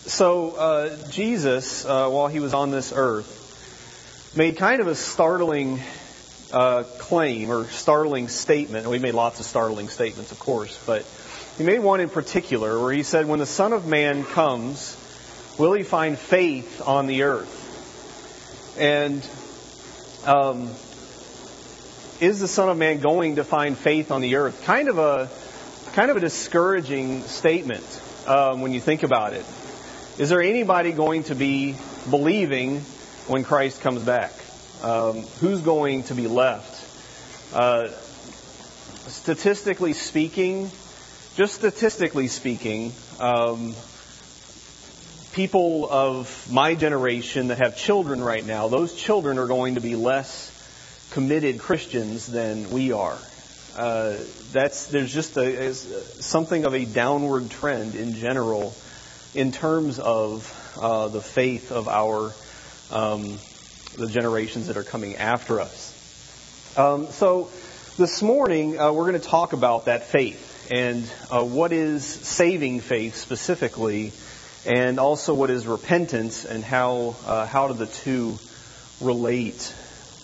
Jesus, while he was on this earth, made kind of a startling claim or startling statement. We made lots of startling statements, of course, but he made one in particular where he said, when the Son of Man comes, will he find faith on the earth? And is the Son of Man going to find faith on the earth? Kind of a discouraging statement when you think about it. Is there anybody going to be believing when Christ comes back? Who's going to be left? Statistically speaking, people of my generation that have children right now, those children are going to be less committed Christians than we are. There's just something of a downward trend in general in terms of the faith of the generations that are coming after us. So this morning we're going to talk about that faith and what is saving faith specifically, and also what is repentance and how do the two relate.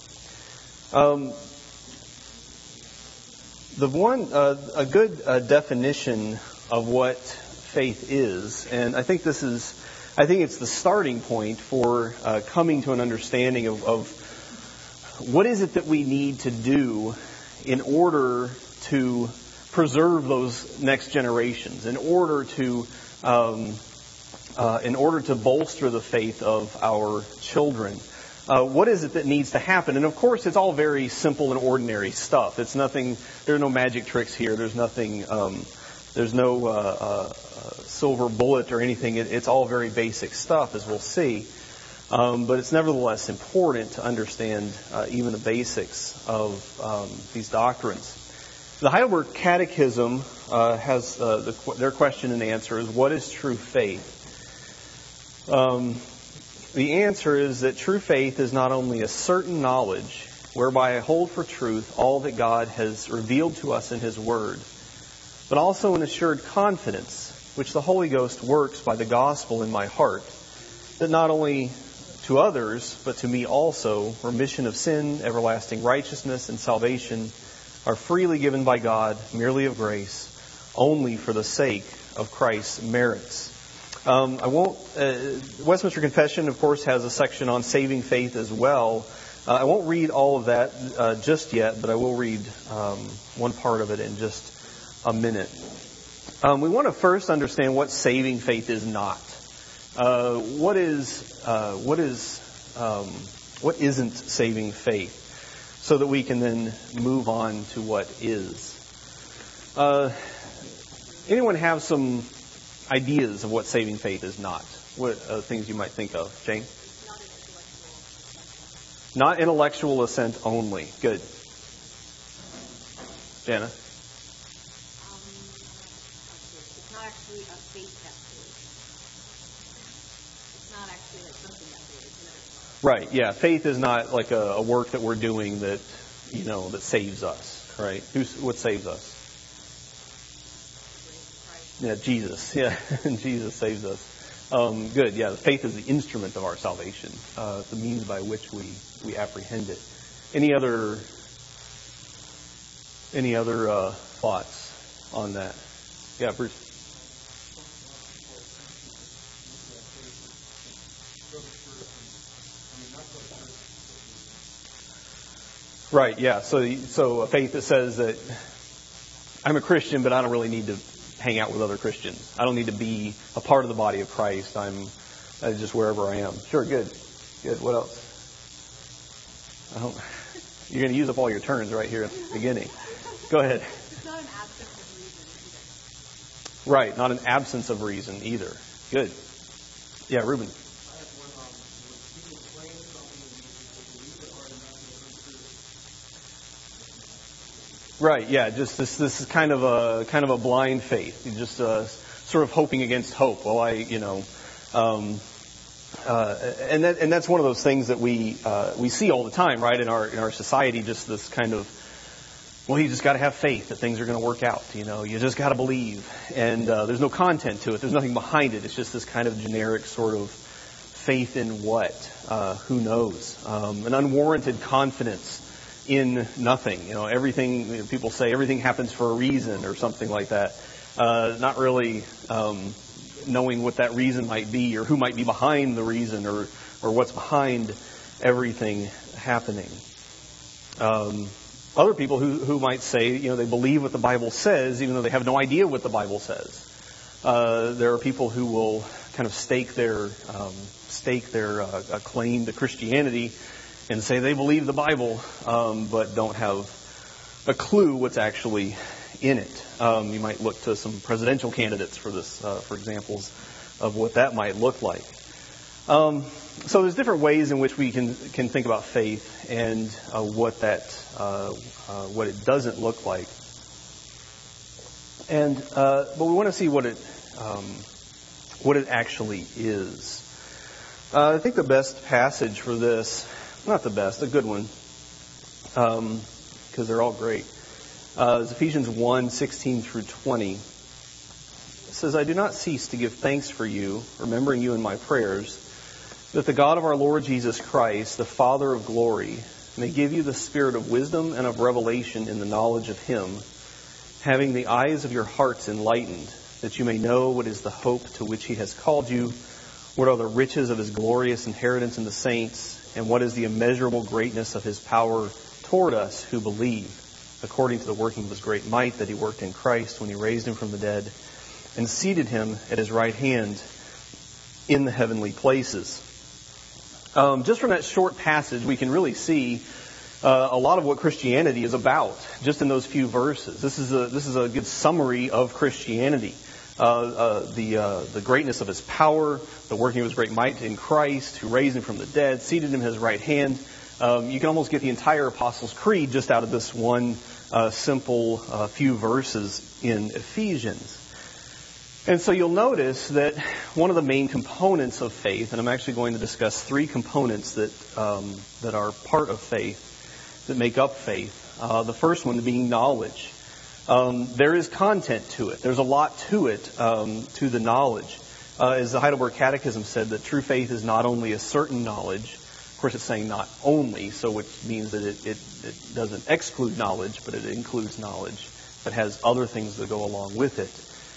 A good definition of what faith is, and I think it's the starting point for coming to an understanding of what is it that we need to do in order to preserve those next generations, in order to bolster the faith of our children. What is it that needs to happen? And of course, it's all very simple and ordinary stuff. It's nothing. There are no magic tricks here. There's nothing. There's no silver bullet or anything. It's all very basic stuff, as we'll see. But it's nevertheless important to understand even the basics of these doctrines. The Heidelberg Catechism has their question and answer is, what is true faith? The answer is that true faith is not only a certain knowledge whereby I hold for truth all that God has revealed to us in His Word, but also an assured confidence which the Holy Ghost works by the gospel in my heart, that not only to others, but to me also, remission of sin, everlasting righteousness, and salvation are freely given by God, merely of grace, only for the sake of Christ's merits. Westminster Confession, of course, has a section on saving faith as well. I won't read all of that just yet, but I will read one part of it in just a minute. We want to first understand what saving faith is not. What isn't saving faith, so that we can then move on to what is. Anyone have some ideas of what saving faith is not? What things you might think of? Jane? Not intellectual assent only. Good. Jana? It's not actually a faith that saves. It's not actually like something that saves. Right, yeah. Faith is not like a work that we're doing that saves us, right? What saves us? Yeah, Jesus. Yeah, Jesus saves us. Good. Yeah, faith is the instrument of our salvation, the means by which we apprehend it. Any other thoughts on that? Yeah, Bruce. Right. Yeah. So a faith that says that I'm a Christian, but I don't really need to hang out with other Christians. I don't need to be a part of the body of Christ. I'm just wherever I am. Sure, good. What else? You're going to use up all your turns right here at the beginning. Go ahead. It's not an absence of reason either. Right, not an absence of reason either. Good. Yeah, Reuben. Right, yeah, just this is kind of a blind faith. You just sort of hoping against hope. Well, and that's one of those things that we see all the time, right? In our society, just this kind of well, you just got to have faith that things are going to work out. You just got to believe. And there's no content to it. There's nothing behind it. It's just this kind of generic sort of faith in what? Who knows? An unwarranted confidence in nothing. Everything, people say everything happens for a reason or something like that. Not really knowing what that reason might be or who might be behind the reason or what's behind everything happening. Other people who might say, they believe what the Bible says, even though they have no idea what the Bible says. There are people who will kind of stake their claim to Christianity and say they believe the Bible, but don't have a clue what's actually in it. You might look to some presidential candidates for this, for examples of what that might look like. So there's different ways in which we can think about faith and what it doesn't look like. But we want to see what it actually is. I think the best passage for this, not the best, a good one, because they're all great, is Ephesians 1:16 through 20. It says, "I do not cease to give thanks for you, remembering you in my prayers, that the God of our Lord Jesus Christ, the Father of glory, may give you the spirit of wisdom and of revelation in the knowledge of Him, having the eyes of your hearts enlightened, that you may know what is the hope to which He has called you, what are the riches of His glorious inheritance in the saints, and what is the immeasurable greatness of His power toward us who believe, according to the working of His great might that He worked in Christ when He raised Him from the dead and seated Him at His right hand in the heavenly places." Just from that short passage, we can really see a lot of what Christianity is about, just in those few verses. This is a good summary of Christianity. The greatness of His power, the working of His great might in Christ, who raised Him from the dead, seated Him at His right hand. You can almost get the entire Apostles' Creed just out of this one simple few verses in Ephesians. And so you'll notice that one of the main components of faith, and I'm actually going to discuss three components that are part of faith, that make up faith. The first one being knowledge. There is content to it. There's a lot to it, to the knowledge. As the Heidelberg Catechism said, that true faith is not only a certain knowledge. Of course, it's saying not only, so which means that it doesn't exclude knowledge, but it includes knowledge, but has other things that go along with it.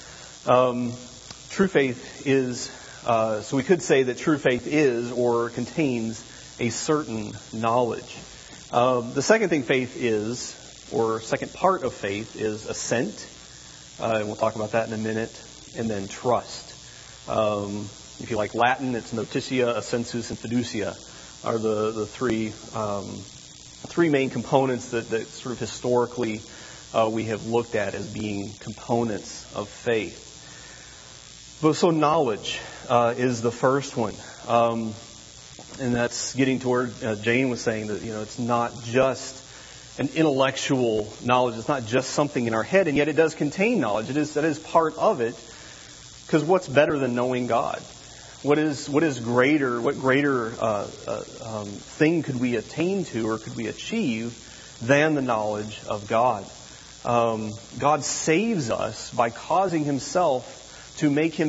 True faith is, so we could say that true faith is or contains a certain knowledge. The second thing faith is, or second part of faith, is assent. And we'll talk about that in a minute. And then trust. If you like Latin, it's notitia, assensus, and fiducia are the three main components that sort of historically we have looked at as being components of faith. So knowledge is the first one. And that's getting to where Jane was saying that, it's not just an intellectual knowledge. It's not just something in our head, and yet it does contain knowledge. That is part of it. Because what's better than knowing God? What greater thing could we attain to or could we achieve than the knowledge of God? God saves us by causing Himself to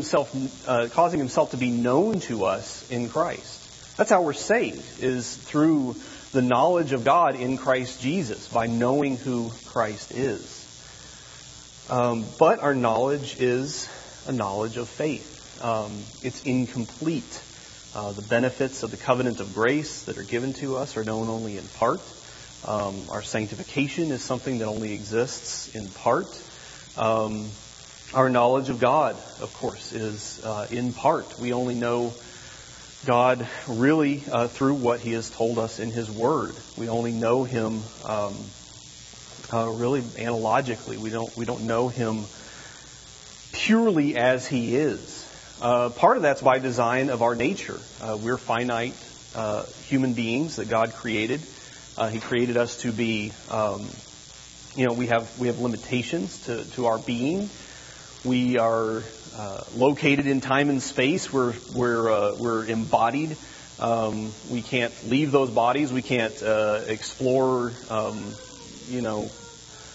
be known to us in Christ. That's how we're saved, is through the knowledge of God in Christ Jesus, by knowing who Christ is. But our knowledge is a knowledge of faith. It's incomplete. The benefits of the covenant of grace that are given to us are known only in part. Our sanctification is something that only exists in part. Our knowledge of God, of course, is in part. We only know God really through what He has told us in His Word. We only know Him really analogically. We don't know Him purely as He is. Part of that's by design of our nature. We're finite human beings that God created. He created us to be, we have limitations to our being. We are located in time and space. We're embodied. We can't leave those bodies. We can't explore,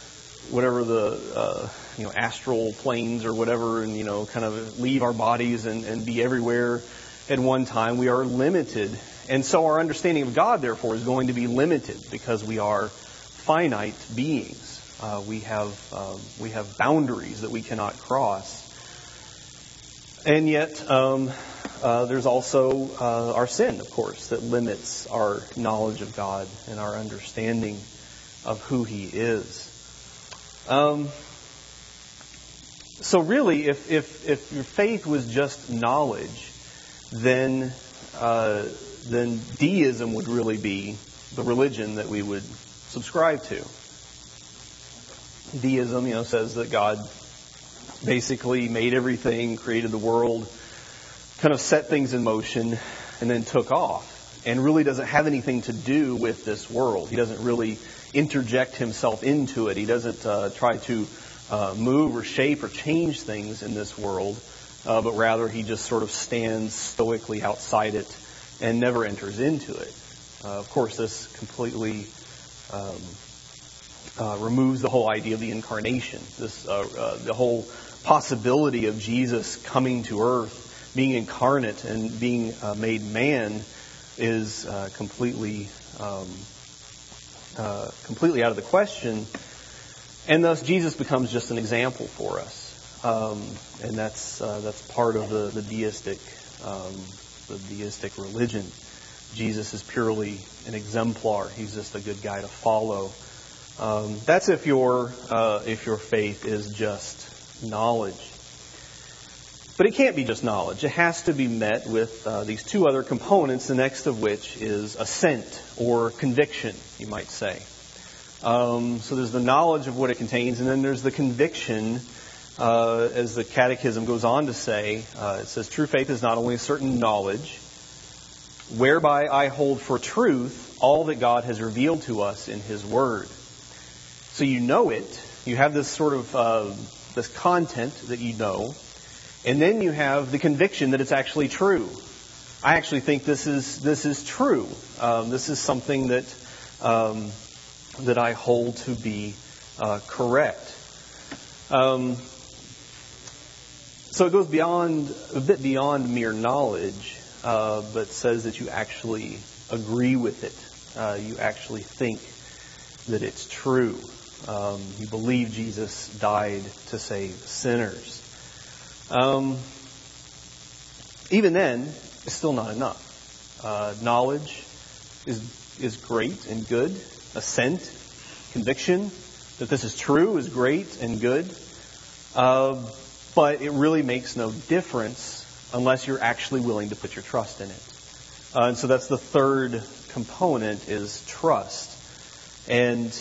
whatever the astral planes or whatever, and kind of leave our bodies and be everywhere at one time. We are limited, and so our understanding of God, therefore, is going to be limited because we are finite beings. We have boundaries that we cannot cross, and yet there's also our sin, of course, that limits our knowledge of God and our understanding of who He is. So really, if your faith was just knowledge, then deism would really be the religion that we would subscribe to. Deism, says that God basically made everything, created the world, kind of set things in motion, and then took off, and really doesn't have anything to do with this world. He doesn't really interject Himself into it. He doesn't try to move or shape or change things in this world, but rather He just sort of stands stoically outside it and never enters into it. Of course, this completely removes the whole idea of the incarnation. The whole possibility of Jesus coming to earth, being incarnate and being made man, is completely out of the question. And thus, Jesus becomes just an example for us, and that's part of the deistic religion. Jesus is purely an exemplar. He's just a good guy to follow. That's if your faith is just knowledge. But it can't be just knowledge. It has to be met with these two other components, the next of which is assent or conviction, you might say. So there's the knowledge of what it contains, and then there's the conviction, as the Catechism goes on to say. It says, true faith is not only a certain knowledge, whereby I hold for truth all that God has revealed to us in His Word. So you know it. You have this sort of this content that you know, and then you have the conviction that it's actually true. I actually think this is true. This is something that I hold to be correct. So it goes a bit beyond mere knowledge, but says that you actually agree with it. You actually think that it's true. You believe Jesus died to save sinners. Even then, it's still not enough. Knowledge is great and good. Assent, conviction that this is true is great and good. But it really makes no difference unless you're actually willing to put your trust in it. And so that's the third component, is trust. And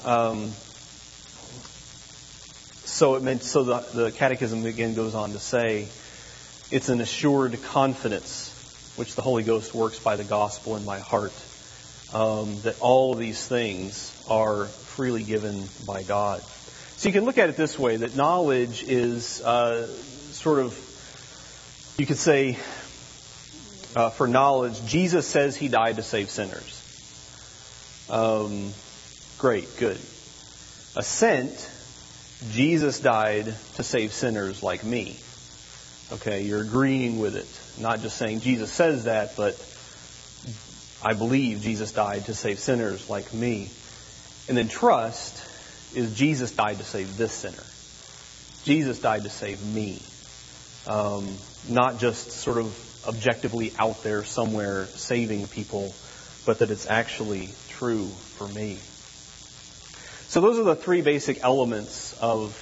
so the Catechism again goes on to say, it's an assured confidence which the Holy Ghost works by the gospel in my heart, that all of these things are freely given by God. So you can look at it this way, that knowledge is sort of, you could say, for knowledge, Jesus says He died to save sinners. Great, good. Assent, Jesus died to save sinners like me. Okay, you're agreeing with it. Not just saying Jesus says that, but I believe Jesus died to save sinners like me. And then trust is Jesus died to save this sinner. Jesus died to save me. Not just sort of objectively out there somewhere saving people, but that it's actually true for me. So those are the three basic elements of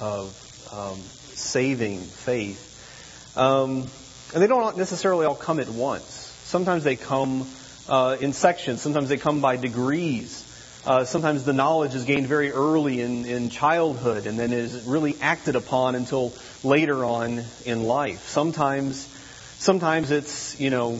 saving faith. And they don't necessarily all come at once. Sometimes they come in sections. Sometimes they come by degrees. Sometimes the knowledge is gained very early in childhood and then is really acted upon until later on in life. Sometimes it's,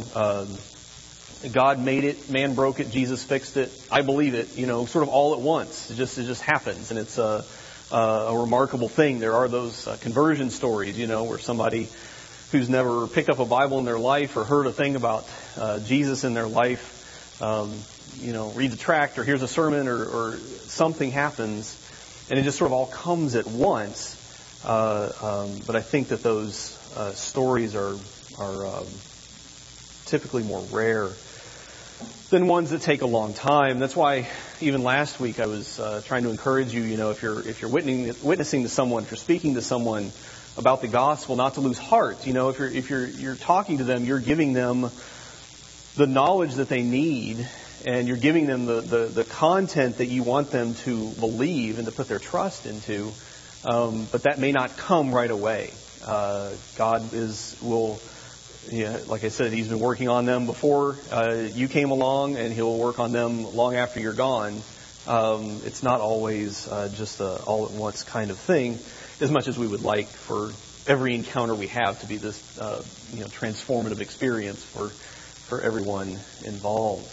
God made it, man broke it, Jesus fixed it, I believe it, sort of all at once. It just happens, and it's a remarkable thing. There are those conversion stories, where somebody who's never picked up a Bible in their life or heard a thing about Jesus in their life, reads a tract or hears a sermon or something happens, And it just sort of all comes at once. But I think that those stories are typically more rare than ones that take a long time. That's why even last week I was trying to encourage you, if you're witnessing to someone, if you're speaking to someone about the gospel, not to lose heart. If you're talking to them, you're giving them the knowledge that they need, and you're giving them the content that you want them to believe and to put their trust into. But that may not come right away. God will, like I said, He's been working on them before you came along, and He'll work on them long after you're gone. It's not always just a all at once kind of thing, as much as we would like for every encounter we have to be this transformative experience for everyone involved.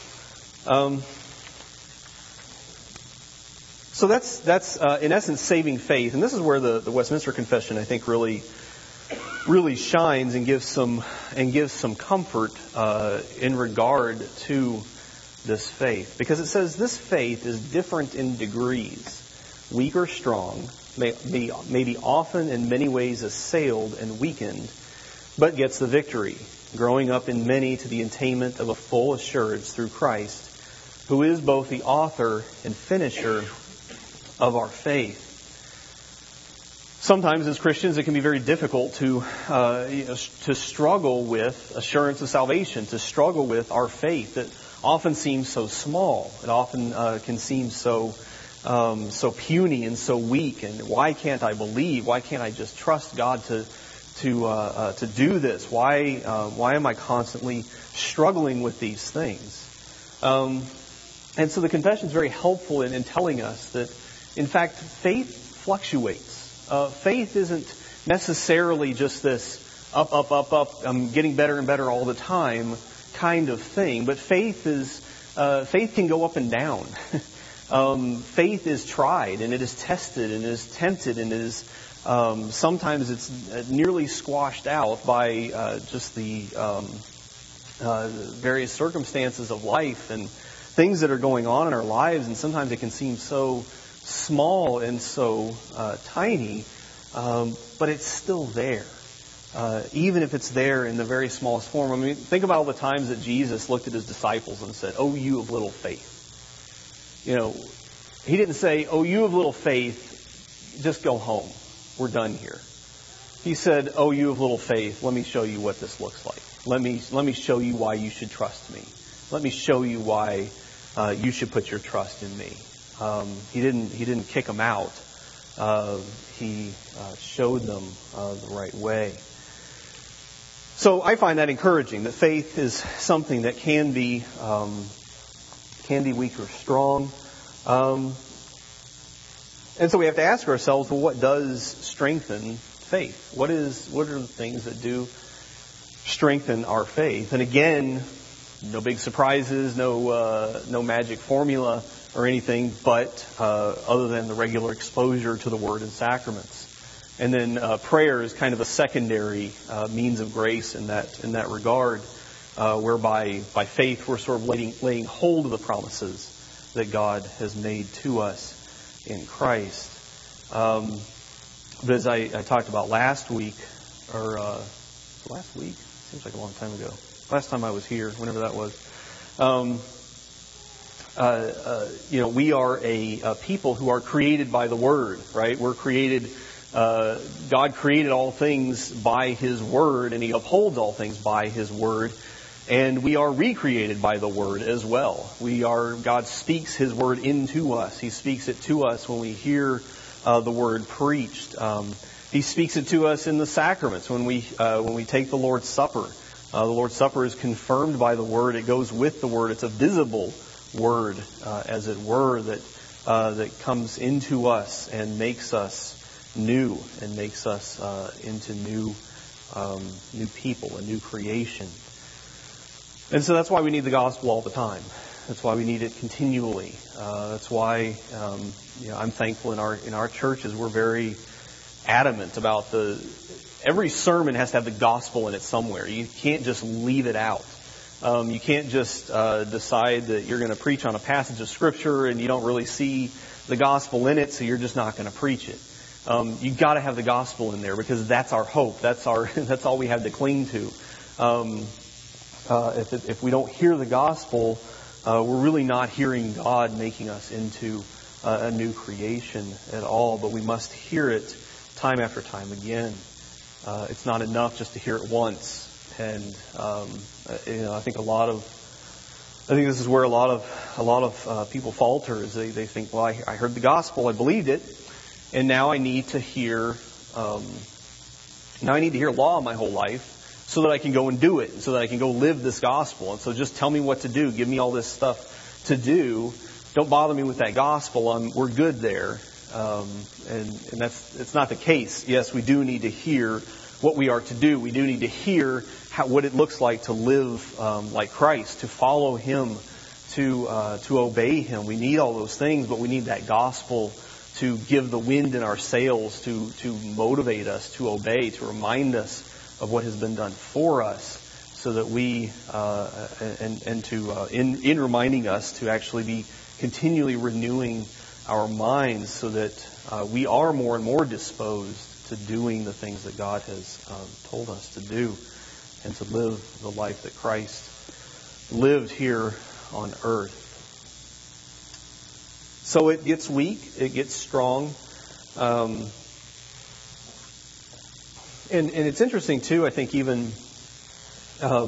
So that's in essence saving faith, and this is where the Westminster Confession, I think, really shines and gives some comfort in regard to this faith, because it says this faith is different in degrees, weak or strong, may be often in many ways assailed and weakened, but gets the victory, growing up in many to the attainment of a full assurance through Christ, who is both the author and finisher of our faith. Sometimes as Christians it can be very difficult to struggle with assurance of salvation, to struggle with our faith that often seems so small. It often can seem so puny and so weak. And why can't I believe? Why can't I just trust God to do this? Why am I constantly struggling with these things? And so the confession is very helpful in telling us that, in fact, faith fluctuates. Faith isn't necessarily just this up, I'm getting better and better all the time kind of thing. But faith can go up and down. Faith is tried, and it is tested, and it is tempted, and it is sometimes it's nearly squashed out by just the various circumstances of life and things that are going on in our lives, and sometimes it can seem so small and so tiny, but it's still there. Even if it's there in the very smallest form. I mean, think about all the times that Jesus looked at His disciples and said, "Oh, you of little faith." He didn't say, "Oh, you of little faith, just go home. We're done here." He said, "Oh, you of little faith, let me show you what this looks like. Let me show you why you should trust me. Let me show you why you should put your trust in me." He didn't kick them out. He showed them the right way. So I find that encouraging, that faith is something that can be weak or strong. And so we have to ask ourselves, well, what does strengthen faith? What are the things that do strengthen our faith? And again, no big surprises, no magic formula or anything, but other than the regular exposure to the Word and sacraments. And then prayer is kind of a secondary means of grace in that regard, whereby by faith we're sort of laying hold of the promises that God has made to us in Christ. But as I talked about last week, seems like a long time ago. Last time I was here, whenever that was. We are a people who are created by the Word, right? We're created. God created all things by His Word, and He upholds all things by His Word. And we are recreated by the Word as well. God speaks His Word into us. He speaks it to us when we hear the Word preached. He speaks it to us in the sacraments when we take the Lord's Supper. The Lord's Supper is confirmed by the Word. It goes with the Word. It's a visible Word, as it were, that comes into us and makes us new and makes us into new people, a new creation. And so that's why we need the gospel all the time. That's why we need it continually. That's why I'm thankful in our churches we're very adamant about every sermon has to have the gospel in it somewhere. You can't just leave it out. You can't just decide that you're going to preach on a passage of Scripture and you don't really see the gospel in it, so you're just not going to preach it. You've got to have the gospel in there because that's our hope. That's all we have to cling to. If we don't hear the gospel, we're really not hearing God making us into a new creation at all. But we must hear it time after time again. It's not enough just to hear it once. And I think this is where a lot of people falter. Is they think, well, I heard the gospel, I believed it, and now I need to hear law my whole life so that I can go and do it, so that I can go live this gospel. And so just tell me what to do, give me all this stuff to do. Don't bother me with that gospel. We're good there. And it's not the case. Yes, we do need to hear what we are to do. We do need to hear what it looks like to live like Christ, to follow Him, to obey Him. We need all those things, but we need that gospel to give the wind in our sails, to motivate us to obey, to remind us of what has been done for us, so that we in reminding us to actually be continually renewing our minds, so that we are more and more disposed to doing the things that God has told us to do, and to live the life that Christ lived here on earth. So it gets weak, it gets strong. And it's interesting too, I think even, I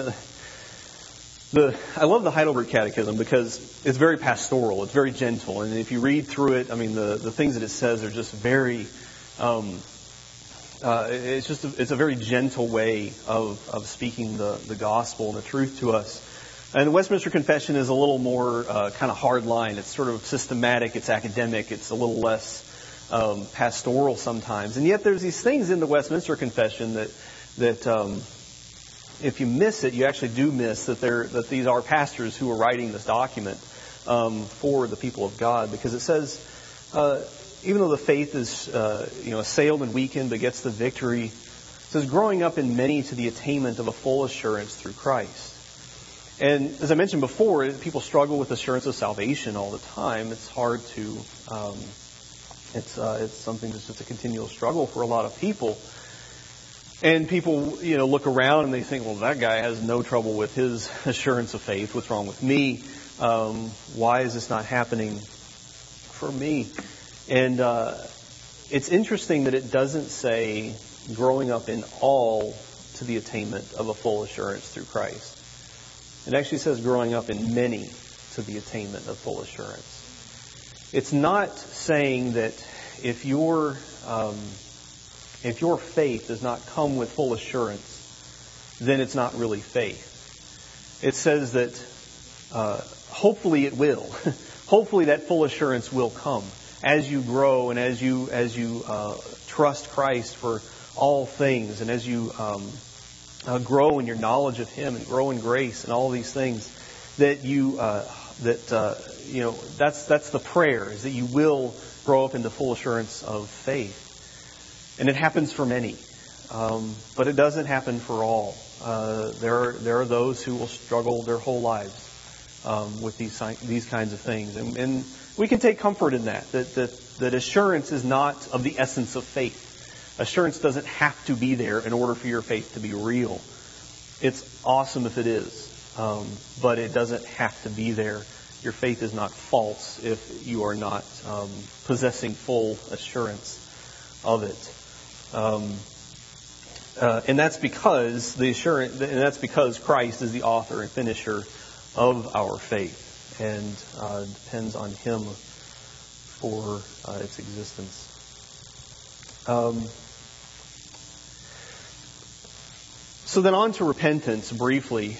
love the Heidelberg Catechism because it's very pastoral, it's very gentle. And if you read through it, the things that it says are just very, it's a very gentle way of speaking the gospel and the truth to us. And the Westminster Confession is a little more kind of hard line. It's sort of systematic, it's academic, it's a little less pastoral sometimes. And yet there's these things in the Westminster Confession that if you miss it, you actually do miss that these are pastors who are writing this document for the people of God. Because it says, even though the faith is assailed and weakened but gets the victory, it says, growing up in many to the attainment of a full assurance through Christ. And as I mentioned before, people struggle with assurance of salvation all the time. It's hard to, it's something that's just a continual struggle for a lot of people. And people, look around and they think, well, that guy has no trouble with his assurance of faith. What's wrong with me? Why is this not happening for me? And it's interesting that it doesn't say growing up in all to the attainment of a full assurance through Christ. It actually says growing up in many to the attainment of full assurance. It's not saying that if your faith does not come with full assurance, then it's not really faith. It says that hopefully it will. Hopefully that full assurance will come as you grow and as you trust Christ for all things, and as you grow in your knowledge of Him and grow in grace and all these things, that that's the prayer, is that you will grow up into full assurance of faith. And it happens for many, but it doesn't happen for all. There are those who will struggle their whole lives with these kinds of things, and we can take comfort in that assurance is not of the essence of faith. Assurance doesn't have to be there in order for your faith to be real. It's awesome if it is, but it doesn't have to be there. Your faith is not false if you are not possessing full assurance of it. And that's because Christ is the author and finisher of our faith, and depends on Him for its existence. So then on to repentance briefly.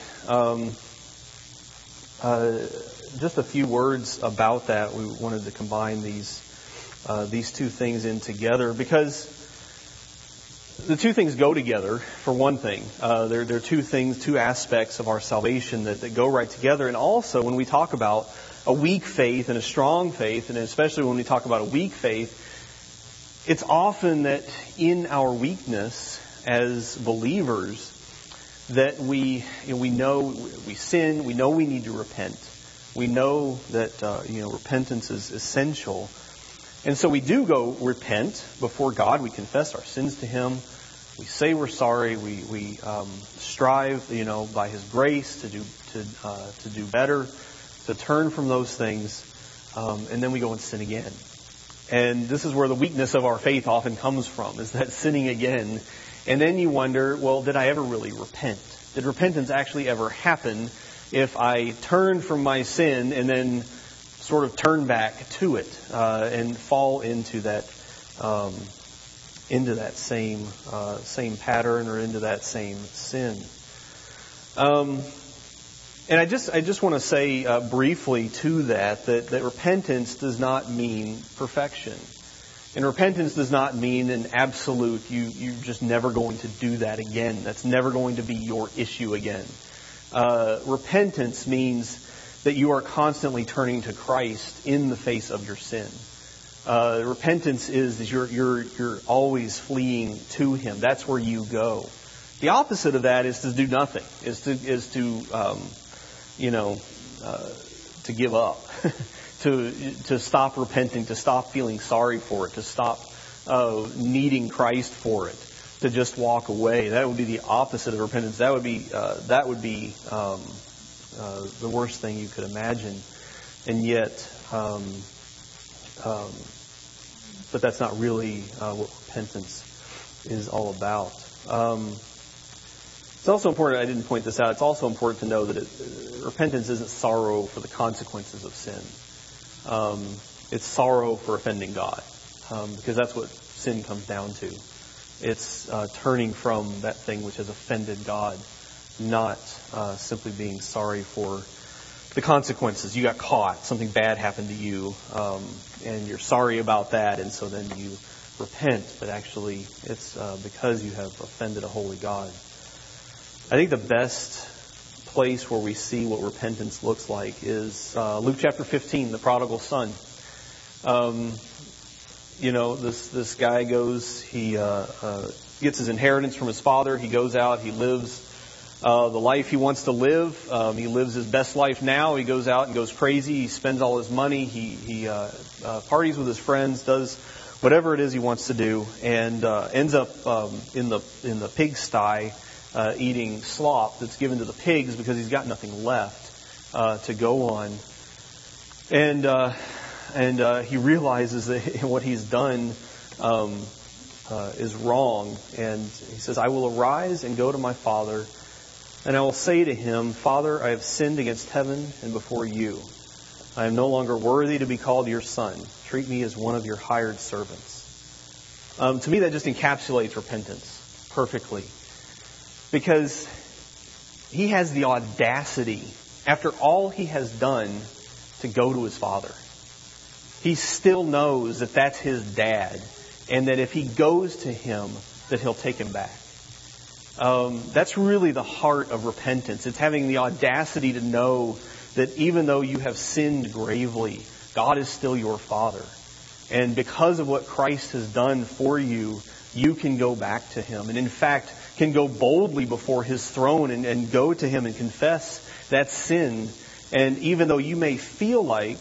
Just a few words about that. We wanted to combine these two things in together because the two things go together, for one thing. There are two aspects of our salvation that go right together. And also when we talk about a weak faith and a strong faith, and especially when we talk about a weak faith, it's often that in our weakness as believers that we know we sin, we know we need to repent. We know that repentance is essential. And so we do go repent before God. We confess our sins to Him. We say we're sorry. We strive, by His grace to do better, to turn from those things, and then we go and sin again. And this is where the weakness of our faith often comes from, is that sinning again. And then you wonder, well, did I ever really repent? Did repentance actually ever happen if I turned from my sin and then sort of turn back to it and fall into that same pattern or into that same sin? And I just want to say briefly to that repentance does not mean perfection. And repentance does not mean an absolute, you're just never going to do that again. That's never going to be your issue again. Repentance means that you are constantly turning to Christ in the face of your sin. Repentance is you're always fleeing to Him. That's where you go. The opposite of that is to do nothing. Is to give up, to stop repenting, to stop feeling sorry for it, to stop needing Christ for it, to just walk away. That would be the opposite of repentance. That would be the worst thing you could imagine. And yet, but that's not really what repentance is all about. It's also important, I didn't point this out, it's also important to know that repentance isn't sorrow for the consequences of sin. It's sorrow for offending God, because that's what sin comes down to. It's turning from that thing which has offended God, not simply being sorry for the consequences. You got caught, something bad happened to you, and you're sorry about that, and so then you repent, but actually it's because you have offended a holy God. I think the best place where we see what repentance looks like is Luke chapter 15, the prodigal son. This guy goes, he gets his inheritance from his father. He goes out, he lives the life he wants to live. He lives his best life now. He goes out and goes crazy. He spends all his money. He parties with his friends, does whatever it is he wants to do, and ends up in the pigsty. Eating slop that's given to the pigs because he's got nothing left to go on, and he realizes that what he's done is wrong, and he says, "I will arise and go to my father, and I will say to him, Father, I have sinned against heaven and before you. I am no longer worthy to be called your son. Treat me as one of your hired servants." To me, that just encapsulates repentance perfectly. Because he has the audacity, after all he has done, to go to his father. He still knows that that's his dad, and that if he goes to him, that he'll take him back. That's really the heart of repentance. It's having the audacity to know that even though you have sinned gravely, God is still your Father. And because of what Christ has done for you, you can go back to Him. And in fact, can go boldly before His throne and go to Him and confess that sin. And even though you may feel like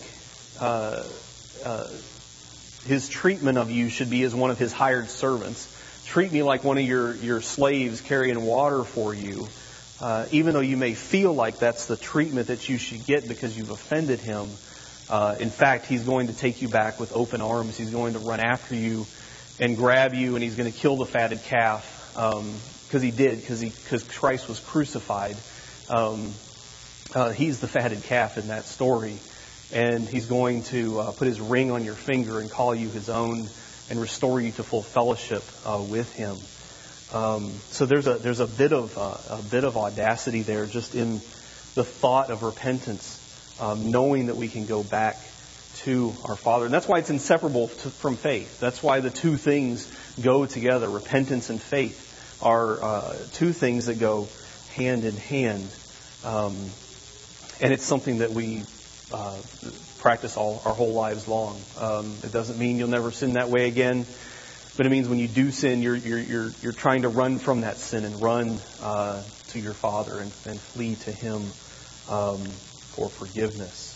His treatment of you should be as one of His hired servants, treat me like one of your slaves carrying water for you, even though you may feel like that's the treatment that you should get because you've offended Him, in fact, He's going to take you back with open arms. He's going to run after you and grab you, and He's going to kill the fatted calf, because Christ was crucified. He's the fatted calf in that story, and He's going to put His ring on your finger and call you His own and restore you to full fellowship with Him. So there's a bit of audacity there, just in the thought of repentance, knowing that we can go back to our Father, and that's why it's inseparable from faith. That's why the two things go together. Repentance and faith are two things that go hand in hand, and it's something that we practice our whole lives long. It doesn't mean you'll never sin that way again, but it means when you do sin, you're trying to run from that sin and run to your Father and flee to Him for forgiveness.